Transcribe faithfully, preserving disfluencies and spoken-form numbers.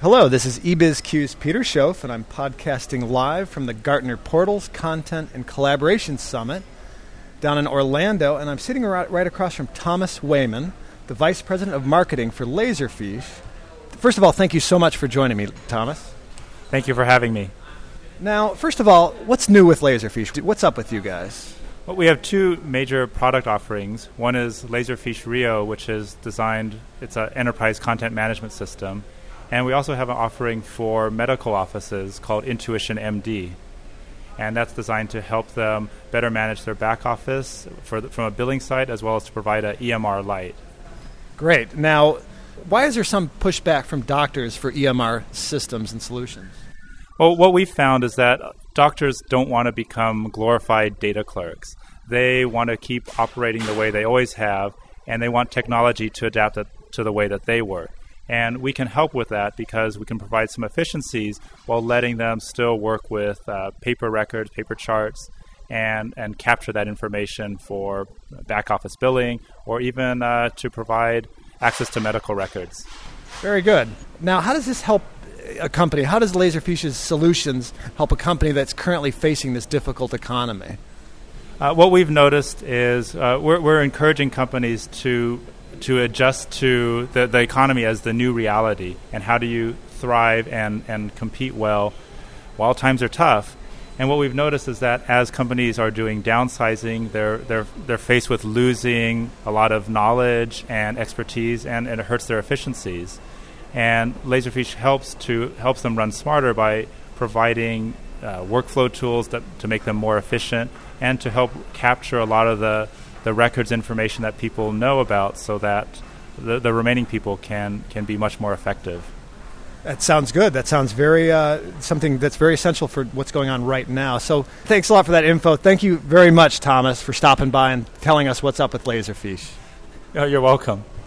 Hello, this is eBizQ's Peter Schoaf, and I'm podcasting live from the Gartner Portals Content and Collaboration Summit down in Orlando, and I'm sitting right, right across from Thomas Wayman, the Vice President of Marketing for Laserfiche. First of all, thank you so much for joining me, Thomas. Thank you for having me. Now, first of all, what's new with Laserfiche? What's up with you guys? Well, we have two major product offerings. One is Laserfiche Rio, which is designed, it's an enterprise content management system. And we also have an offering for medical offices called Intuition M D. And that's designed to help them better manage their back office for the, from a billing side, as well as to provide an E M R Lite. Great. Now, why is there some pushback from doctors for E M R systems and solutions? Well, what we've found is that doctors don't want to become glorified data clerks. They want to keep operating the way they always have, and they want technology to adapt it to the way that they work. And we can help with that because we can provide some efficiencies while letting them still work with uh, paper records, paper charts, and, and capture that information for back office billing or even uh, to provide access to medical records. Very good. Now, how does this help a company? How does Laserfiche's solutions help a company that's currently facing this difficult economy? Uh, what we've noticed is uh, we're, we're encouraging companies to to adjust to the, the economy as the new reality, and how do you thrive and, and compete well while times are tough. And what we've noticed is that as companies are doing downsizing, they're they're they're faced with losing a lot of knowledge and expertise, and, and it hurts their efficiencies. And Laserfiche helps to helps them run smarter by providing uh, workflow tools that, to make them more efficient, and to help capture a lot of the the records information that people know about, so that the, the remaining people can can be much more effective. That sounds good. That sounds very uh, something that's very essential for what's going on right now. So thanks a lot for that info. Thank you very much, Thomas, for stopping by and telling us what's up with Laserfiche. Oh, you're welcome.